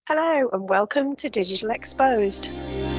Hello and welcome to Digital Exposed.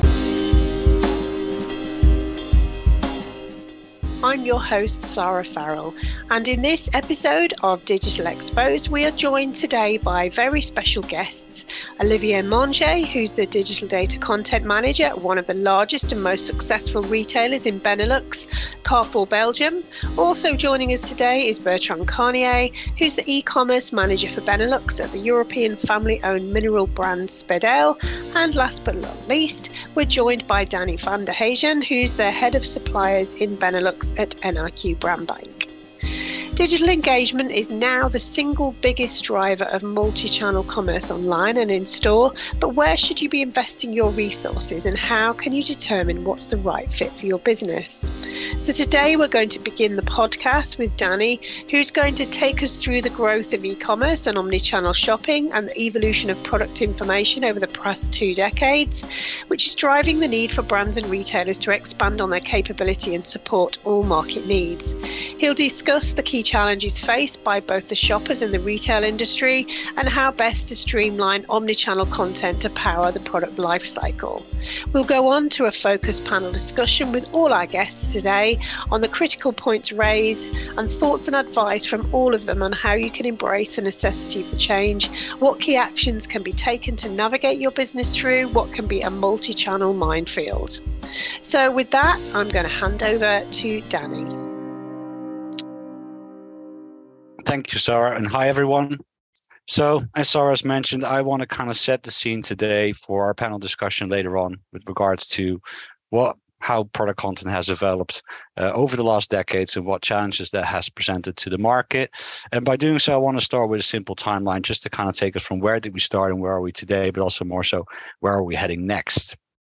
I'm your host, Sarah Farrell, and in this episode of Digital Exposed, we are joined today by very special guests, Olivier Monge, who's the Digital Data Content Manager at one of the largest and most successful retailers in Benelux, Carrefour Belgium. Also joining us today is Bertrand Carnier, who's the e-commerce manager for Benelux at the European family-owned mineral brand Speddel. And last but not least, we're joined by Danny van der Hagen, who's the head of suppliers in Benelux at NRQ Brandbank. Digital engagement is now the single biggest driver of multi-channel commerce online and in store, but where should you be investing your resources and how can you determine what's the right fit for your business? So today we're going to begin the podcast with Danny, who's going to take us through the growth of e-commerce and omni-channel shopping and the evolution of product information over the past 2 decades, which is driving the need for brands and retailers to expand on their capability and support all market needs. He'll discuss the key challenges faced by both the shoppers and the retail industry and how best to streamline omni-channel content to power the product lifecycle. We'll go on to a focused panel discussion with all our guests today on the critical points raised and thoughts and advice from all of them on how you can embrace the necessity for change, what key actions can be taken to navigate your business through what can be a multi-channel minefield. So with that, I'm going to hand over to Danny. Thank you, Sarah, and hi, everyone. So, as Sarah has mentioned, I want to kind of set the scene today for our panel discussion later on with regards to how product content has developed over the last decades and what challenges that has presented to the market. And by doing so, I want to start with a simple timeline just to kind of take us from where did we start and where are we today, but also more so, where are we heading next?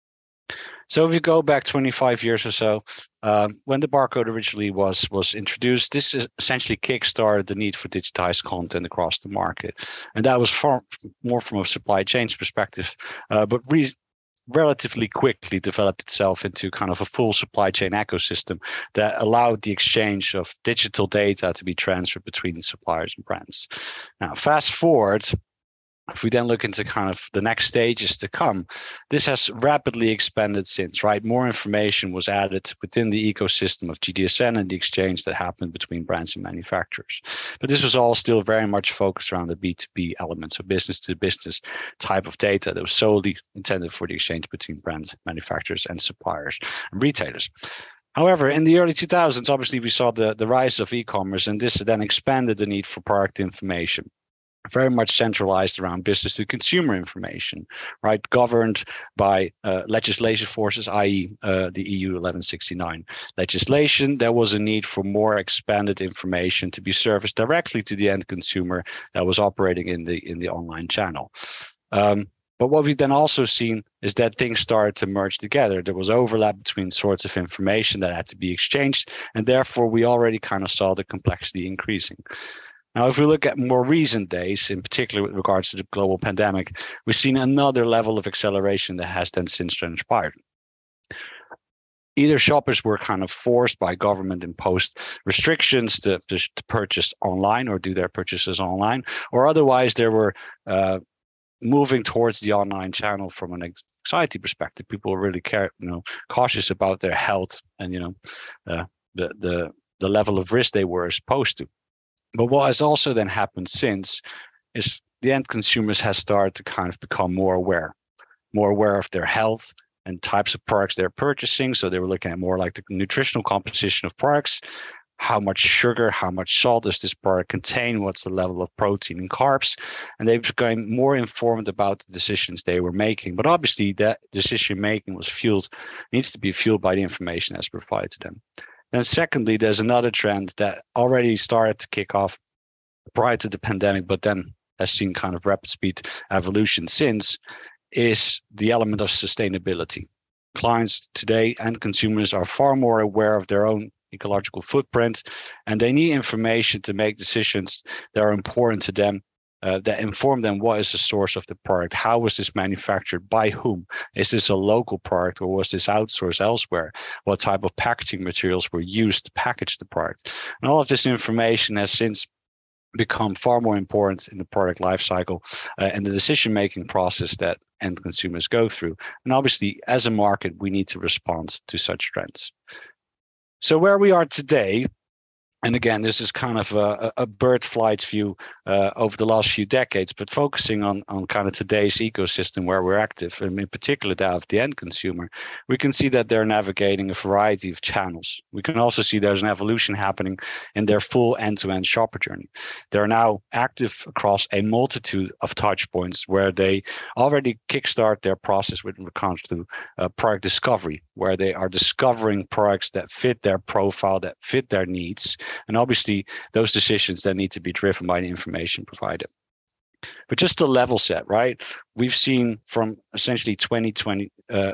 So if you go back 25 years or so, when the barcode originally was introduced, this essentially kickstarted the need for digitized content across the market. And that was more from a supply chain perspective, but relatively quickly developed itself into kind of a full supply chain ecosystem that allowed the exchange of digital data to be transferred between suppliers and brands. Now, fast forward, if we then look into kind of the next stages to come, this has rapidly expanded since, right? More information was added within the ecosystem of GDSN and the exchange that happened between brands and manufacturers. But this was all still very much focused around the B2B elements, so business to business type of data that was solely intended for the exchange between brands, manufacturers, and suppliers and retailers. However, in the early 2000s, obviously, we saw the rise of e-commerce, and this then expanded the need for product information, very much centralized around business to consumer information, right? Governed by legislation forces, i.e. The EU 1169 legislation. There was a need for more expanded information to be serviced directly to the end consumer that was operating in the online channel. But what we've then also seen is that things started to merge together. There was overlap between sorts of information that had to be exchanged, and therefore we already kind of saw the complexity increasing. Now, if we look at more recent days, in particular with regards to the global pandemic, we've seen another level of acceleration that has then since transpired. Either shoppers were kind of forced by government-imposed restrictions to purchase online or do their purchases online, or otherwise they were moving towards the online channel from an anxiety perspective. People were really cautious about their health and the level of risk they were exposed to. But what has also then happened since is the end consumers has started to kind of become more aware of their health and types of products they're purchasing. So they were looking at more like the nutritional composition of products. How much sugar, how much salt does this product contain? What's the level of protein and carbs? And they became more informed about the decisions they were making. But obviously that decision making needs to be fueled by the information that's provided to them. Then secondly, there's another trend that already started to kick off prior to the pandemic, but then has seen kind of rapid speed evolution since, is the element of sustainability. Clients today and consumers are far more aware of their own ecological footprint, and they need information to make decisions that are important to them, that inform them what is the source of the product, how was this manufactured, by whom, is this a local product or was this outsourced elsewhere, what type of packaging materials were used to package the product. And all of this information has since become far more important in the product lifecycle and the decision-making process that end consumers go through. And obviously, as a market, we need to respond to such trends. So where we are today, and again, this is kind of a bird flight view over the last few decades, but focusing on kind of today's ecosystem where we're active, and in particular that of the end consumer, we can see that they're navigating a variety of channels. We can also see there's an evolution happening in their full end-to-end shopper journey. They're now active across a multitude of touch points where they already kickstart their process when it comes to product discovery, where they are discovering products that fit their profile, that fit their needs. And obviously, those decisions then need to be driven by the information provided. But just to level set, right? We've seen from essentially 2020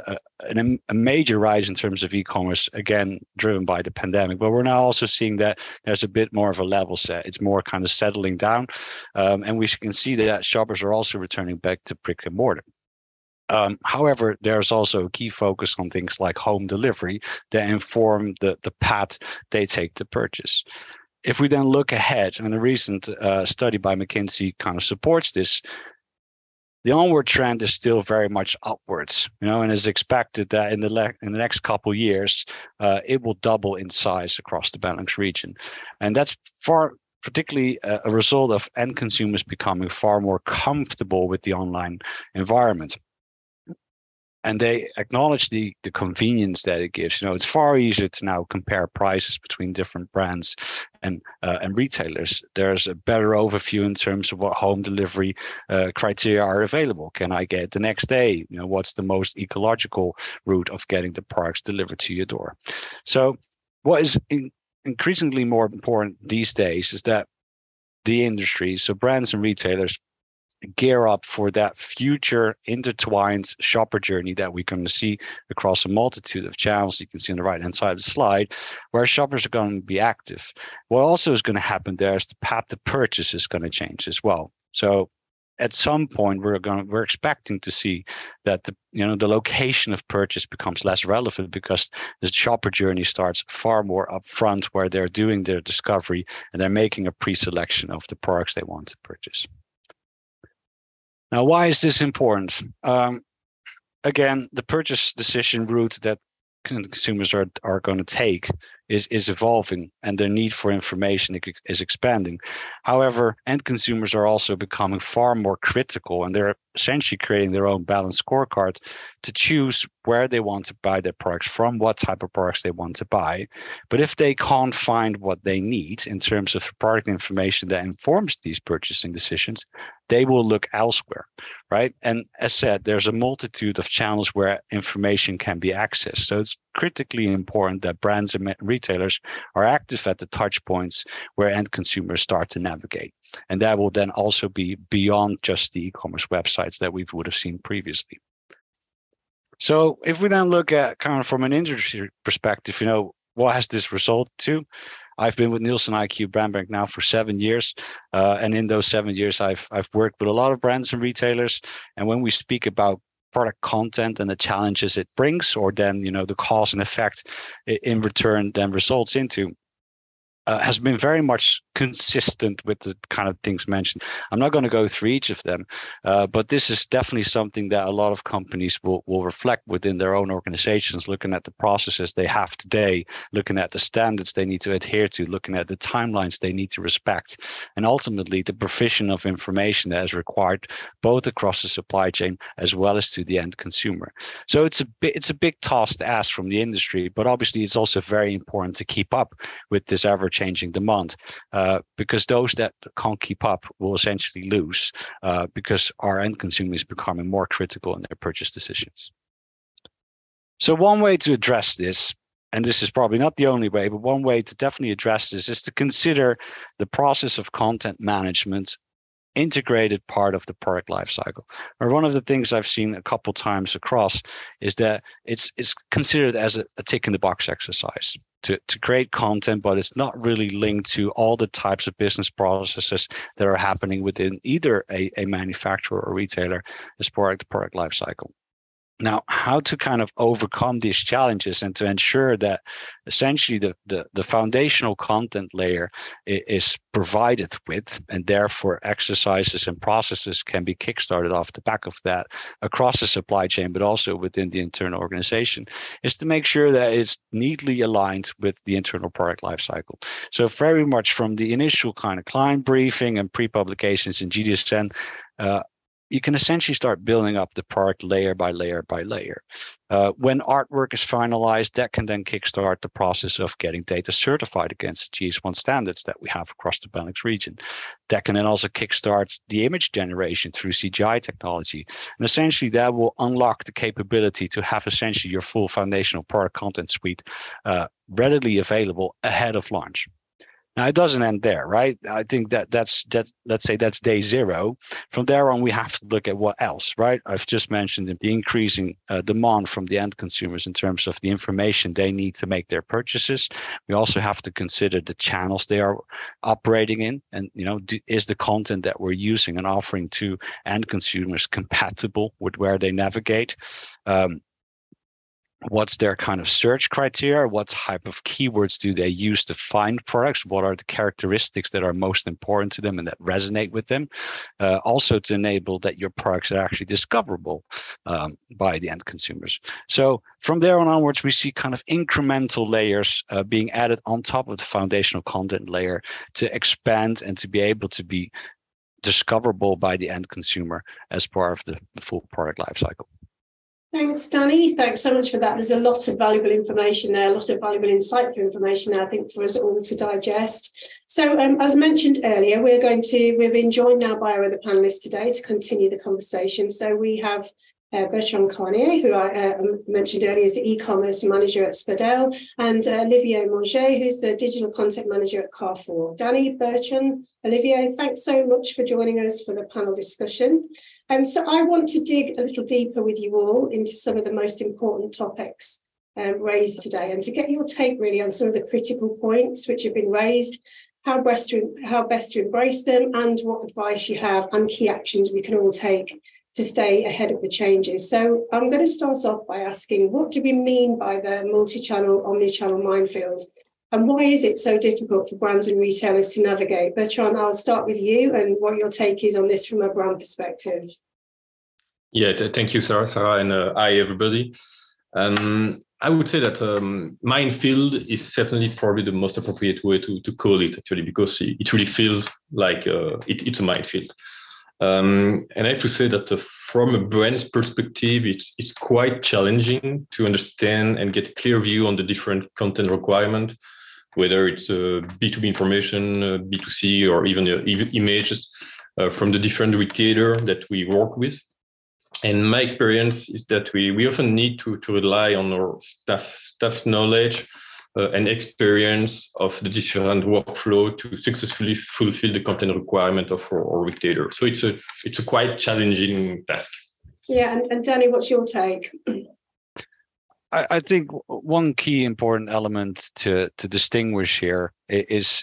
a major rise in terms of e-commerce, again, driven by the pandemic. But we're now also seeing that there's a bit more of a level set. It's more kind of settling down. And we can see that shoppers are also returning back to brick and mortar. However, there's also a key focus on things like home delivery that inform the path they take to purchase. If we then look ahead, and a recent study by McKinsey kind of supports this, the onward trend is still very much upwards, and is expected that in the next couple of years, it will double in size across the Benelux region, and that's particularly a result of end consumers becoming far more comfortable with the online environment. And they acknowledge the convenience that it gives. It's far easier to now compare prices between different brands and retailers. There's a better overview in terms of what home delivery criteria are available. Can I get it the next day? What's the most ecological route of getting the products delivered to your door? So what is increasingly more important these days is that the industry, so brands and retailers, gear up for that future intertwined shopper journey that we're going to see across a multitude of channels. You can see on the right hand side of the slide where shoppers are going to be active. What also is going to happen there is the path to purchase is going to change as well. So at some point we're expecting to see that the location of purchase becomes less relevant because the shopper journey starts far more upfront, where they're doing their discovery and they're making a pre-selection of the products they want to purchase. Now, why is this important? Again, the purchase decision route that consumers are going to take is evolving, and their need for information is expanding. However, end consumers are also becoming far more critical, and they're essentially creating their own balanced scorecard to choose where they want to buy their products from, what type of products they want to buy. But if they can't find what they need in terms of product information that informs these purchasing decisions, they will look elsewhere, right? And as said, there's a multitude of channels where information can be accessed. So it's critically important that brands and retailers are active at the touch points where end consumers start to navigate. And that will then also be beyond just the e-commerce websites that we would have seen previously. So if we then look at kind of from an industry perspective, what has this resulted to? I've been with Nielsen IQ BrandBank now for 7 years. And in those 7 years, I've worked with a lot of brands and retailers. And when we speak about product content and the challenges it brings, or then, the cause and effect in return then results into, has been very much consistent with the kind of things mentioned. I'm not going to go through each of them, but this is definitely something that a lot of companies will reflect within their own organizations, looking at the processes they have today, looking at the standards they need to adhere to, looking at the timelines they need to respect, and ultimately the provision of information that is required both across the supply chain as well as to the end consumer. So it's a big task to ask from the industry, but obviously it's also very important to keep up with this ever-changing demand. Because those that can't keep up will essentially lose because our end consumer is becoming more critical in their purchase decisions. So one way to address this, and this is probably not the only way, but one way to definitely address this is to consider the process of content management integrated part of the product lifecycle. Or one of the things I've seen a couple times across is that it's considered as a tick in the box exercise to create content, but it's not really linked to all the types of business processes that are happening within either a manufacturer or retailer as part of the product lifecycle. Now, how to kind of overcome these challenges and to ensure that essentially the foundational content layer is provided with, and therefore exercises and processes can be kickstarted off the back of that across the supply chain, but also within the internal organization, is to make sure that it's neatly aligned with the internal product lifecycle. So very much from the initial kind of client briefing and pre-publications in GDSN, you can essentially start building up the product layer by layer by layer. When artwork is finalized, that can then kickstart the process of getting data certified against the GS1 standards that we have across the Benelux region. That can then also kickstart the image generation through CGI technology. And essentially that will unlock the capability to have essentially your full foundational product content suite readily available ahead of launch. Now, it doesn't end there, right? I think that's let's say that's day zero. From there on, we have to look at what else, right? I've just mentioned the increasing demand from the end consumers in terms of the information they need to make their purchases. We also have to consider the channels they are operating in, and is the content that we're using and offering to end consumers compatible with where they navigate? What's their kind of search criteria? What type of keywords do they use to find products? What are the characteristics that are most important to them and that resonate with them? Also to enable that your products are actually discoverable by the end consumers. So from there on onwards, we see kind of incremental layers being added on top of the foundational content layer to expand and to be able to be discoverable by the end consumer as part of the full product lifecycle. Thanks, Danny. Thanks so much for that. There's a lot of valuable information there, a lot of valuable insightful information there, I think, for us all to digest. So as mentioned earlier, we've been joined now by our other panelists today to continue the conversation. So we have Bertrand Carnier, who I mentioned earlier is the e-commerce manager at Spadel, and Olivier Manger, who's the digital content manager at Carrefour. Danny, Bertrand, Olivier, thanks so much for joining us for the panel discussion. So I want to dig a little deeper with you all into some of the most important topics raised today, and to get your take really on some of the critical points which have been raised, how best to embrace them, and what advice you have and key actions we can all take to stay ahead of the changes. So I'm going to start off by asking, what do we mean by the multi-channel, omni-channel minefield? And why is it so difficult for brands and retailers to navigate? Bertrand, I'll start with you and what your take is on this from a brand perspective. Yeah, thank you, Sarah, and hi, everybody. I would say that minefield is certainly probably the most appropriate way to call it, actually, because it really feels like it's a minefield. And I have to say that from a brand's perspective, it's quite challenging to understand and get a clear view on the different content requirements, whether it's B2B information, B2C, or even images from the different retailers that we work with. And my experience is that we often need to rely on our staff knowledge and experience of the different workflow to successfully fulfill the content requirement of our retailer. So it's a quite challenging task. Yeah, and Danny, what's your take? I think one key important element to distinguish here is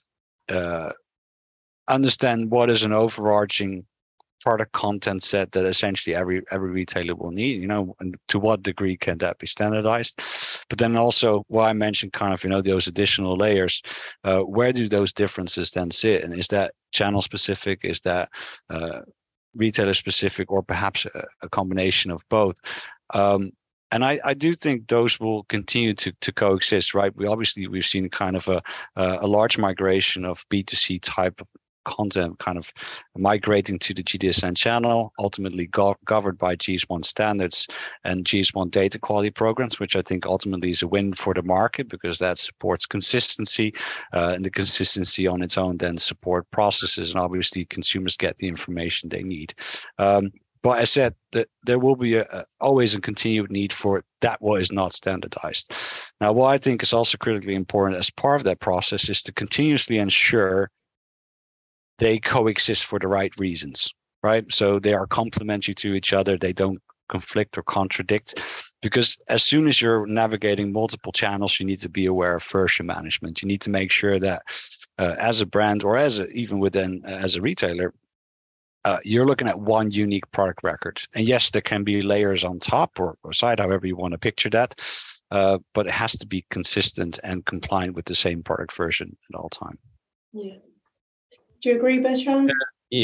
understand what is an overarching product content set that essentially every retailer will need, and to what degree can that be standardized? But then also, why I mentioned kind of, those additional layers, where do those differences then sit? And is that channel specific? Is that retailer specific, or perhaps a combination of both? And I do think those will continue to coexist, right? We've seen kind of a large migration of B2C type of content kind of migrating to the GDSN channel, ultimately governed by GS1 standards and GS1 data quality programs, which I think ultimately is a win for the market, because that supports consistency, and the consistency on its own then support processes, and obviously consumers get the information they need. But I said that there will be always a continued need for that what is not standardized. Now, what I think is also critically important as part of that process is to continuously ensure they coexist for the right reasons, right? So they are complementary to each other. They don't conflict or contradict, because as soon as you're navigating multiple channels, you need to be aware of version management. You need to make sure that as a brand, or even as a retailer, you're looking at one unique product record. And yes, there can be layers on top or side, however you want to picture that. But it has to be consistent and compliant with the same product version at all time. Yeah. Do you agree, Bertrand?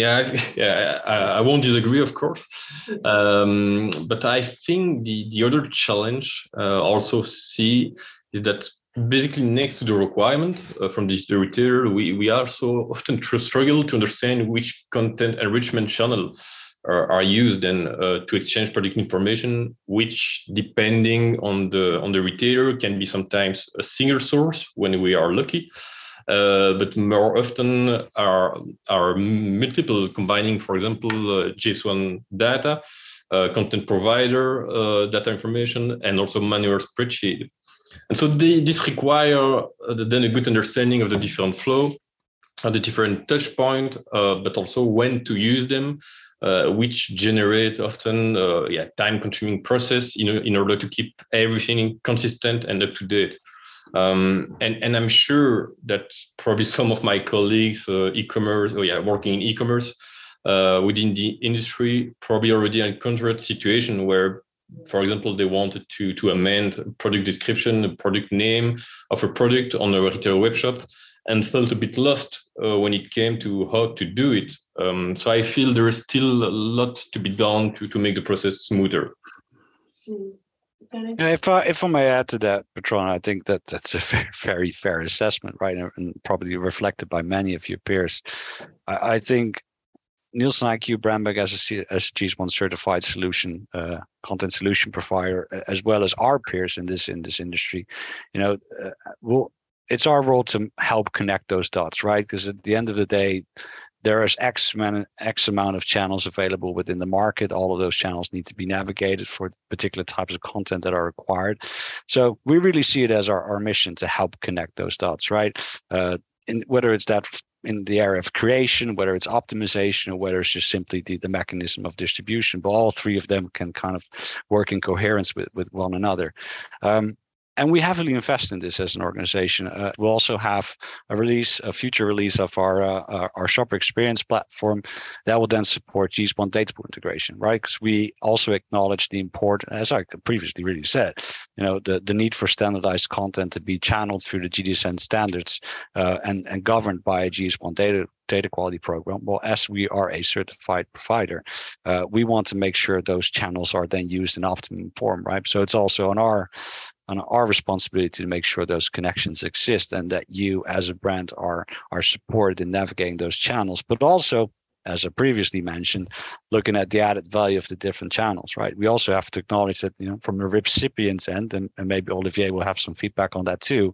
I won't disagree, of course. But I think the other challenge also is that basically next to the requirement from the retailer, we also often struggle to understand which content enrichment channel are used and to exchange product information, which depending on the retailer can be sometimes a single source when we are lucky. But more often are multiple, combining, for example, JSON data, content provider data information, and also manual spreadsheet. And so this require then a good understanding of the different flow, the different touch point, but also when to use them, which generate often time-consuming process in order to keep everything consistent and up to date. And I'm sure that probably some of my colleagues, e-commerce, working in e-commerce within the industry, probably already encountered a situation where, for example, they wanted to amend product description, the product name of a product on a retail web shop, and felt a bit lost when it came to how to do it. So I feel there is still a lot to be done to make the process smoother. Yeah, if I may add to that, Bertrand, I think that's a very, very fair assessment, right? And probably reflected by many of your peers. I think NielsenIQ, Brandbag as a GS1 certified solution, content solution provider, as well as our peers in this industry, it's our role to help connect those dots, right? Because at the end of the day, there is X amount of channels available within the market. All of those channels need to be navigated for particular types of content that are required. So we really see it as our mission to help connect those dots, right? Whether it's that in the area of creation, whether it's optimization, or whether it's just simply the mechanism of distribution, but all three of them can kind of work in coherence with one another. And we heavily invest in this as an organization. We'll also have a future release of our shopper experience platform that will then support GS1 data pool integration, right? Because we also acknowledge the importance, as I previously really said, the need for standardized content to be channeled through the GDSN standards and governed by a GS1 data quality program. Well, as we are a certified provider, we want to make sure those channels are then used in optimum form, right? So it's also on our responsibility to make sure those connections exist and that you as a brand are supported in navigating those channels, but also, as I previously mentioned, looking at the added value of the different channels, right? We also have to acknowledge that, from the recipient's end, and maybe Olivier will have some feedback on that too,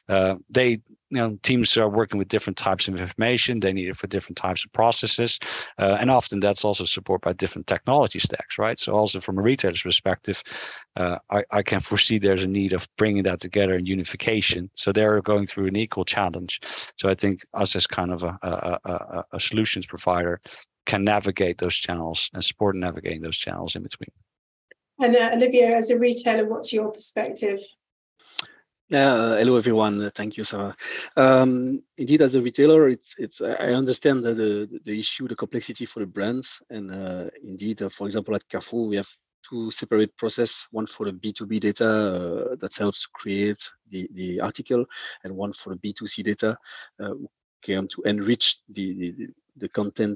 teams are working with different types of information. They need it for different types of processes. And often that's also supported by different technology stacks, right? So also from a retailer's perspective, I can foresee there's a need of bringing that together in unification. So they're going through an equal challenge. So I think us as kind of a solutions provider can navigate those channels and support navigating those channels in between. And Olivier, as a retailer, what's your perspective? Hello everyone. Thank you, Sarah. Indeed, as a retailer, it's I understand that the issue, the complexity for the brands, and indeed, for example, at Carrefour, we have two separate processes: one for the B2B data that helps create the article, and one for the B2C data to enrich the content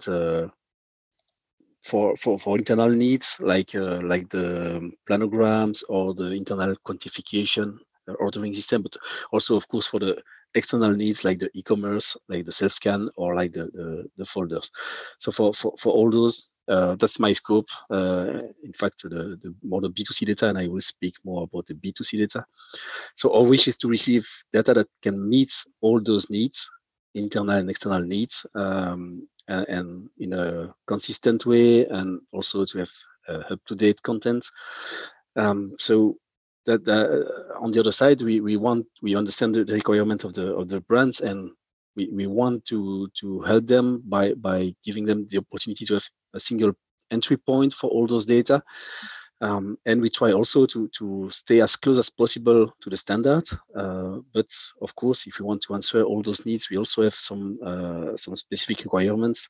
for internal needs, like the planograms or the internal quantification ordering system, but also, of course, for the external needs like the e-commerce, like the self-scan, or like the folders. So for all those, that's my scope. In fact, the more the B2C data, and I will speak more about the B2C data. So our wish is to receive data that can meet all those needs, internal and external needs, and in a consistent way, and also to have up-to-date content. So that on the other side, we understand the requirement of the brands, and we want to help them by giving them the opportunity to have a single entry point for all those data, and we try also to stay as close as possible to the standard. But of course, if we want to answer all those needs, we also have some specific requirements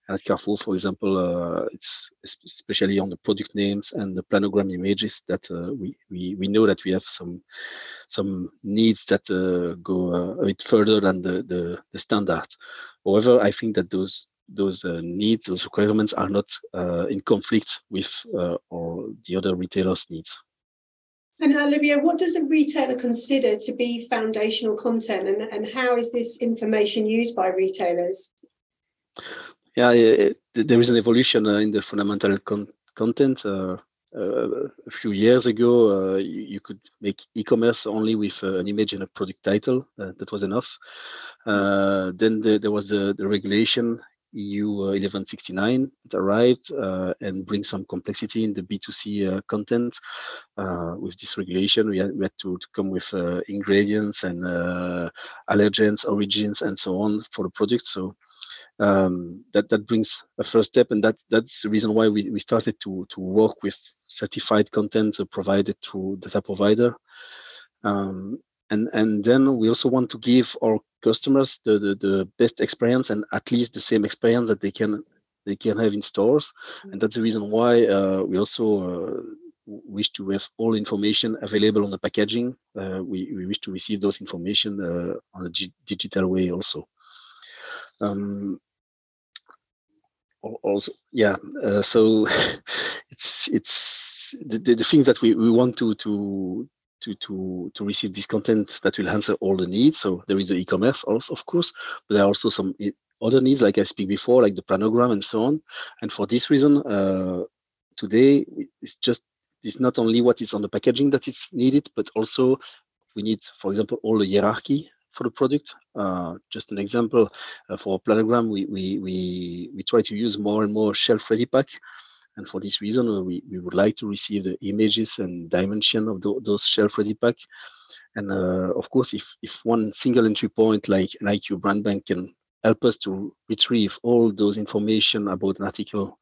at Carrefour, for example, it's especially on the product names and the planogram images that we know that we have some needs that go a bit further than the standard. However, I think that those needs, those requirements are not in conflict with or the other retailers' needs. And Olivier, what does a retailer consider to be foundational content, and how is this information used by retailers? Yeah, there is an evolution in the fundamental content. A few years ago, you could make e-commerce only with an image and a product title. That was enough. Then there was the regulation EU 1169 that arrived and brings some complexity in the B2C content. With this regulation, we had to come with ingredients and allergens, origins, and so on for the product. So that brings a first step, and that's the reason why we started to work with certified content provided through data provider. And then we also want to give our customers the best experience, and at least the same experience that they can have in stores. And that's the reason why we also wish to have all information available on the packaging. We wish to receive those information on a digital way also. Also, yeah. So it's the things that we want to receive this content that will answer all the needs. So there is the e-commerce also, of course, but there are also some other needs, like I speak before, like the planogram and so on. And for this reason, today it's not only what is on the packaging that is needed, but also we need, for example, all the hierarchy for the product. Just an example, for a planogram, we try to use more and more shelf-ready pack. And for this reason, we would like to receive the images and dimension of those shelf-ready pack. And of course, if one single entry point like an IQ brand bank can help us to retrieve all those information about an article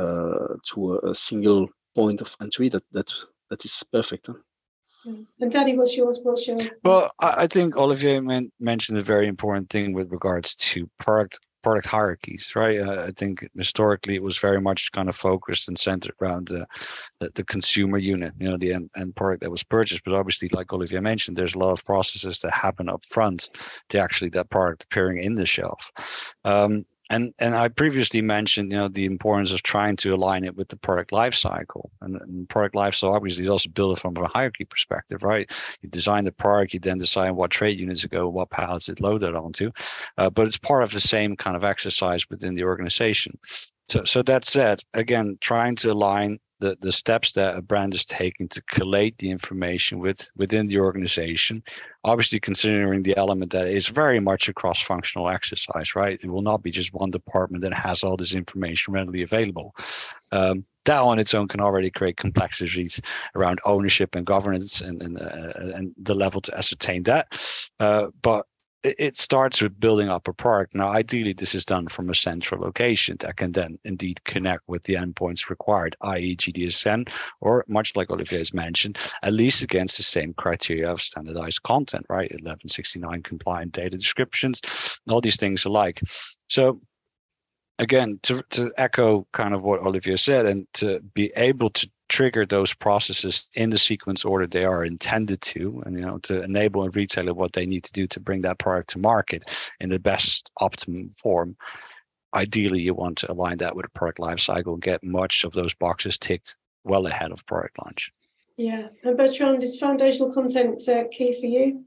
to a single point of entry, that is perfect. Huh? And Danny, what's yours? Well, I think Olivier mentioned a very important thing with regards to product hierarchies, right? I think historically it was very much kind of focused and centered around the consumer unit, the end product that was purchased. But obviously, like Olivier mentioned, there's a lot of processes that happen up front to actually that product appearing in the shelf. And I previously mentioned, the importance of trying to align it with the product life cycle. And product life cycle obviously is also built from a hierarchy perspective, right? You design the product, you then decide what trade units to go, what pallets it loaded onto. But it's part of the same kind of exercise within the organization. So that said, again, trying to align the steps that a brand is taking to collate the information within the organization, obviously considering the element that is very much a cross-functional exercise, right? It will not be just one department that has all this information readily available. That on its own can already create complexities around ownership and governance and the level to ascertain that. But it starts with building up a product. Now, ideally, this is done from a central location that can then indeed connect with the endpoints required, i.e. GDSN, or much like Olivier has mentioned, at least against the same criteria of standardized content, right? 1169 compliant data descriptions, all these things alike. So again, to echo kind of what Olivier said, and to be able to trigger those processes in the sequence order they are intended to, and to enable a retailer what they need to do to bring that product to market in the best optimum form. Ideally, you want to align that with a product life cycle and get much of those boxes ticked well ahead of product launch. Yeah, and Bertrand, is foundational content key for you?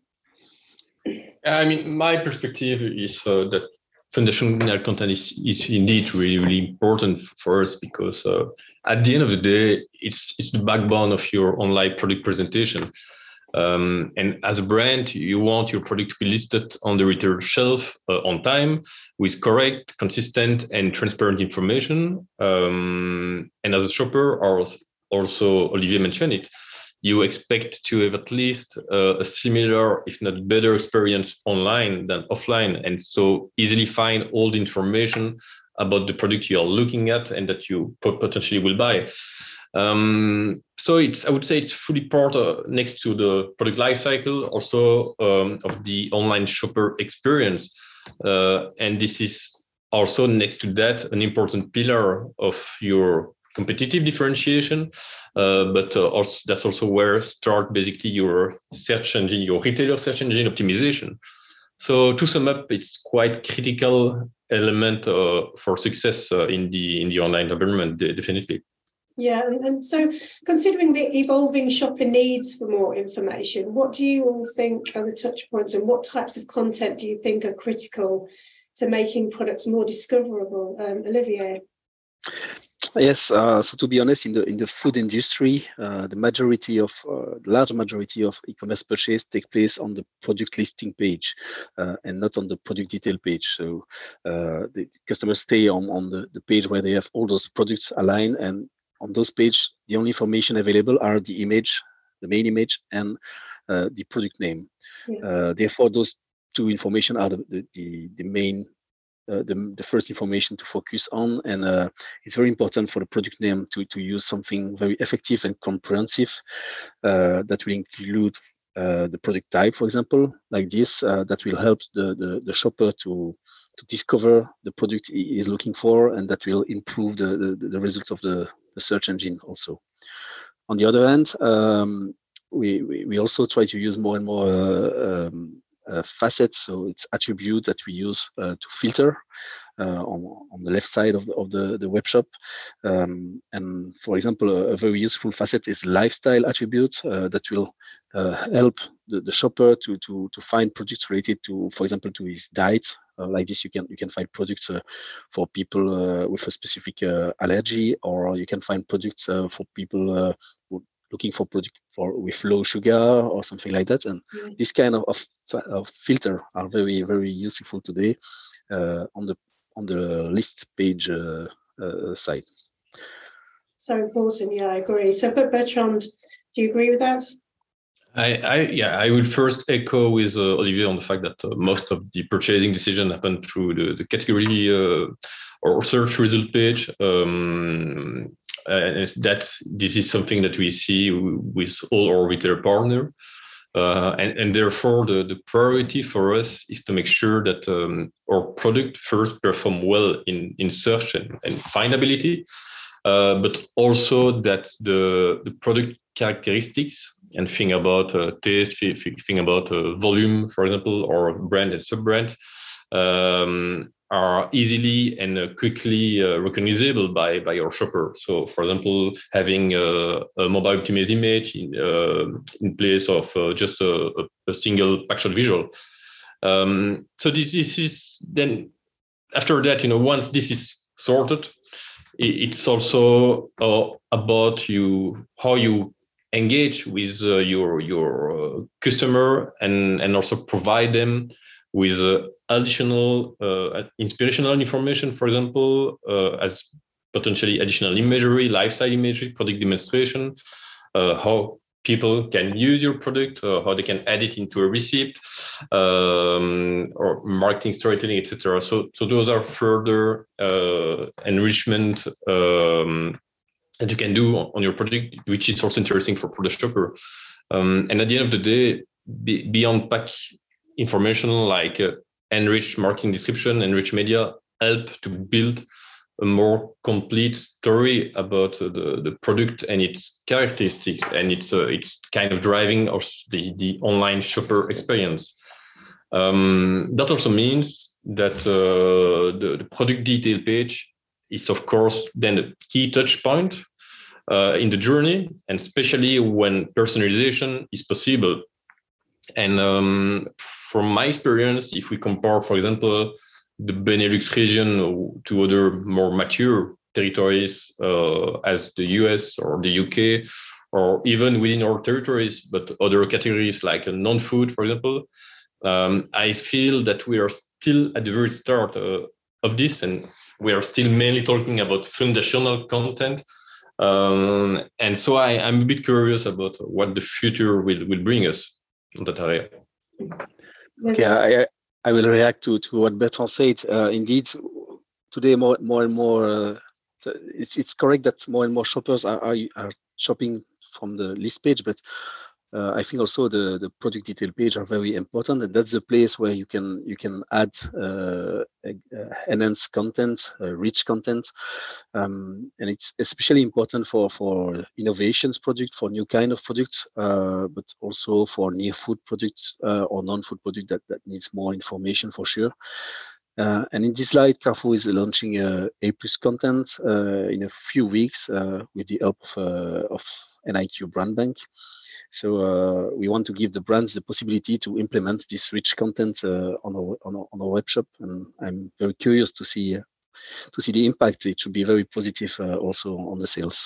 I mean, my perspective is that foundational content is indeed really, really important for us, because at the end of the day, it's the backbone of your online product presentation. And as a brand, you want your product to be listed on the retail shelf on time with correct, consistent, and transparent information. And as a shopper, or also Olivier mentioned it, you expect to have at least a similar, if not better, experience online than offline, and so easily find all the information about the product you are looking at and that you potentially will buy. So I would say it's fully part next to the product lifecycle, also of the online shopper experience. And this is also next to that, an important pillar of your competitive differentiation, but also that's also where start basically your search engine, your retailer search engine optimization. So to sum up, it's quite critical element for success in the online environment, definitely. Yeah, and so considering the evolving shopper needs for more information, what do you all think are the touch points, and what types of content do you think are critical to making products more discoverable? Olivier? Yes, so to be honest, in the food industry, the large majority of e-commerce purchase take place on the product listing page and not on the product detail page. So the customers stay on the page where they have all those products aligned, and on those pages, the only information available are the image, the main image, and the product name. Yeah. Therefore, those two information are the main. The first information to focus on, and it's very important for the product name to use something very effective and comprehensive that will include the product type, for example, like this, that will help the shopper to discover the product he is looking for, and that will improve the result of the search engine also. On the other hand, we also try to use more and more facets, so it's attribute that we use to filter on the left side of the web shop. And for example, a very useful facet is lifestyle attributes that will help the shopper to find products related to, for example, to his diet. Like this, you can find products for people with a specific allergy, or you can find products for people looking for product with low sugar or something like that. And this kind of filter are very, very useful today on the list page side. So important, yeah, I agree. So, but Bertrand, do you agree with that? I would first echo with Olivier on the fact that most of the purchasing decision happen through the category or search result page. That this is something that we see with all our retailer partner, and therefore the priority for us is to make sure that our product first perform well in search and findability, but also that the product characteristics and think about taste, think about volume, for example, or brand and sub-brand, are easily and quickly recognizable by our shopper. So, for example, having a mobile optimized image in place of just a single pixel visual. So this is then after that, once this is sorted, it's also about how you engage with your customer and also provide them with additional inspirational information, for example, as potentially additional imagery, lifestyle imagery, product demonstration, how people can use your product, how they can add it into a receipt, or marketing, storytelling, etc. So those are further enrichment that you can do on your product, which is also interesting for the shopper. And at the end of the day, beyond pack information like enriched marketing description, enriched media help to build a more complete story about the product and its characteristics, and it's kind of driving the online shopper experience. That also means that the product detail page is, of course, then the key touch point in the journey, and especially when personalization is possible. And from my experience, if we compare, for example, the Benelux region to other more mature territories as the US or the UK, or even within our territories, but other categories like non-food, for example, I feel that we are still at the very start of this, and we are still mainly talking about foundational content. And so I'm a bit curious about what the future will bring us in that area. Okay, I will react to what Bertrand said. Indeed, today more and more, it's correct that more and more shoppers are shopping from the list page, but I think also the product detail page are very important, and that's the place where you can add enhanced content, rich content, and it's especially important for innovations project, for new kind of products, but also for near food products or non-food product that needs more information for sure. And in this light, Carrefour is launching A+ content in a few weeks with the help of NIQ Brand Bank. So we want to give the brands the possibility to implement this rich content on our web shop, and I'm very curious to see the impact. It should be very positive also on the sales.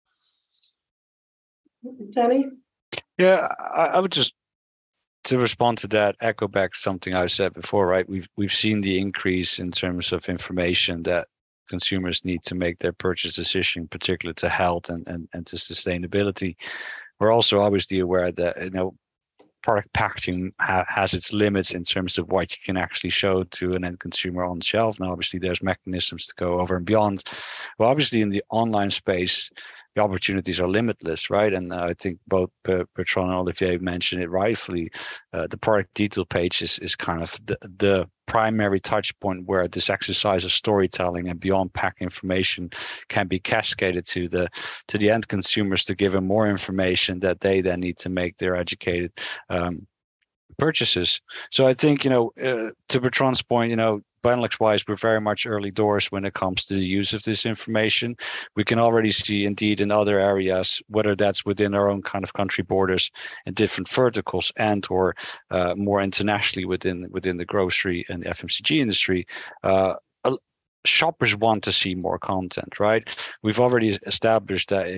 Danny? Yeah, I would just, to respond to that, echo back something I said before, right? We've seen the increase in terms of information that consumers need to make their purchase decision, particularly to health and to sustainability. We're also obviously aware that product packaging has its limits in terms of what you can actually show to an end consumer on the shelf. Now, obviously, there's mechanisms to go over and beyond. Well, obviously, in the online space, the opportunities are limitless, right? And I think both Bertrand and Olivier mentioned it rightfully. The product detail page is kind of the primary touch point where this exercise of storytelling and beyond pack information can be cascaded to the end consumers to give them more information that they then need to make their educated purchases. So I think, to Bertrand's point, Benelux-wise, we're very much early doors when it comes to the use of this information. We can already see, indeed, in other areas, whether that's within our own kind of country borders in different verticals and/or more internationally within the grocery and the FMCG industry. Shoppers want to see more content, right? We've already established that,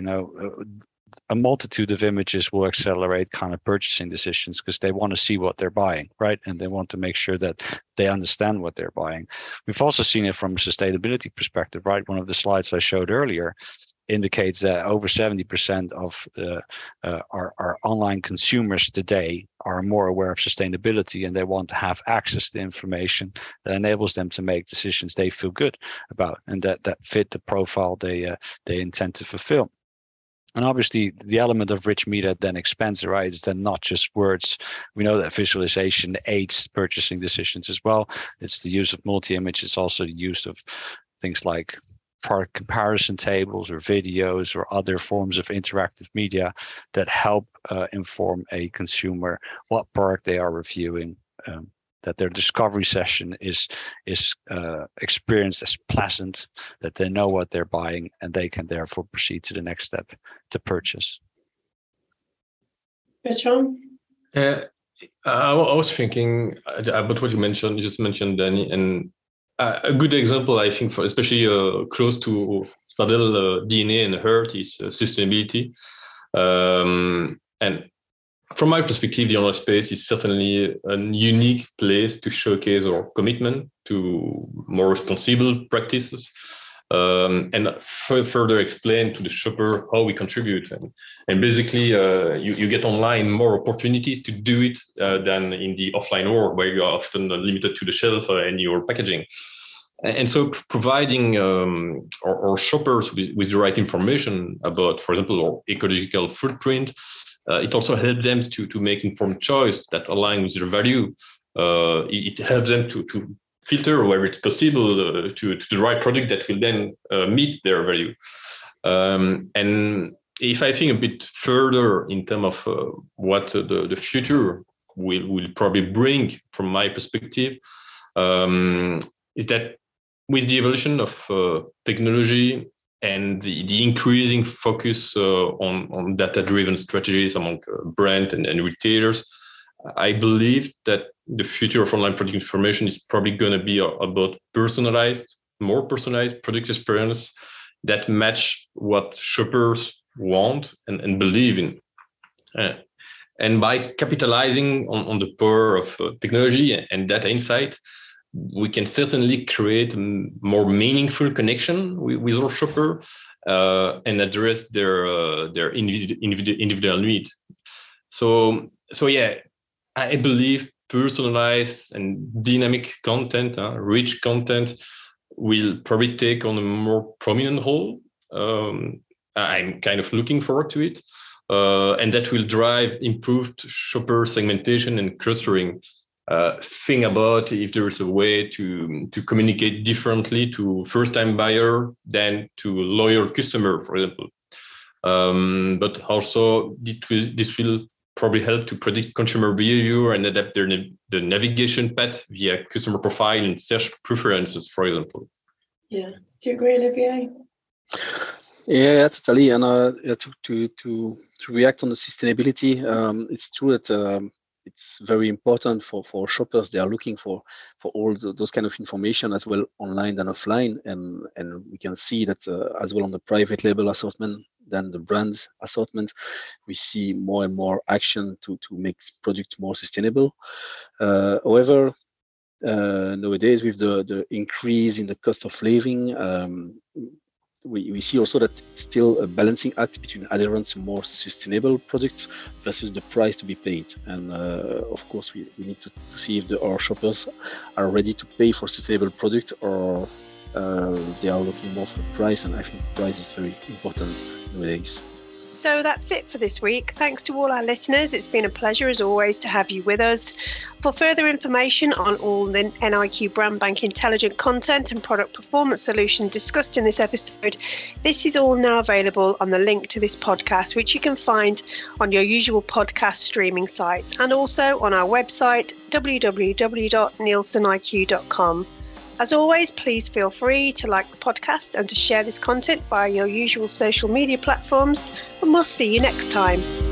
a multitude of images will accelerate kind of purchasing decisions because they want to see what they're buying, right? And they want to make sure that they understand what they're buying. We've also seen it from a sustainability perspective, right? One of the slides I showed earlier indicates that over 70% of our online consumers today are more aware of sustainability, and they want to have access to information that enables them to make decisions they feel good about and that fit the profile they intend to fulfill. And obviously, the element of rich media then expands, right? It's then not just words. We know that visualization aids purchasing decisions as well. It's the use of multi-image. It's also the use of things like product comparison tables or videos or other forms of interactive media that help inform a consumer what product they are reviewing, that their discovery session is experienced as pleasant, that they know what they're buying, and they can therefore proceed to the next step to purchase. Bertrand? I was thinking about what you just mentioned, Danny, and a good example, I think, for especially close to Spadel DNA and heart is sustainability. And from my perspective, the online space is certainly a unique place to showcase our commitment to more responsible practices and further explain to the shopper how we contribute. And basically, you get online more opportunities to do it than in the offline world, where you are often limited to the shelf and your packaging. And so providing our shoppers with the right information about, for example, our ecological footprint, it also helps them to make informed choice that align with their value. It helps them to filter where it's possible to the right product that will then meet their value. And if I think a bit further in terms of what the future will probably bring, from my perspective, is that with the evolution of technology and the increasing focus on data-driven strategies among brands and retailers, I believe that the future of online product information is probably going to be about more personalized product experience that match what shoppers want and believe in. And by capitalizing on the power of technology and data insight, we can certainly create a more meaningful connection with our shopper and address their individual needs. So yeah, I believe personalized and dynamic content, rich content, will probably take on a more prominent role. I'm kind of looking forward to it. and that will drive improved shopper segmentation and clustering. Think about if there is a way to communicate differently to first-time buyer than to loyal customer, for example. But also this will probably help to predict consumer behavior and adapt the navigation path via customer profile and search preferences, for example. Yeah. Do you agree, Olivier? Yeah, totally. And to react on the sustainability, it's true that it's very important for shoppers. They are looking for all those kind of information as well online than offline, and we can see that as well on the private label assortment than the brand assortment. We see more and more action to make products more sustainable. However, nowadays with the increase in the cost of living, we see also that it's still a balancing act between adherence to more sustainable products versus the price to be paid. And of course, we need to see if our shoppers are ready to pay for sustainable products or they are looking more for price. And I think price is very important nowadays. So that's it for this week. Thanks to all our listeners. It's been a pleasure, as always, to have you with us. For further information on all the NIQ Brand Bank intelligent content and product performance solutions discussed in this episode, this is all now available on the link to this podcast, which you can find on your usual podcast streaming sites and also on our website, www.nielseniq.com. As always, please feel free to like the podcast and to share this content via your usual social media platforms, and we'll see you next time.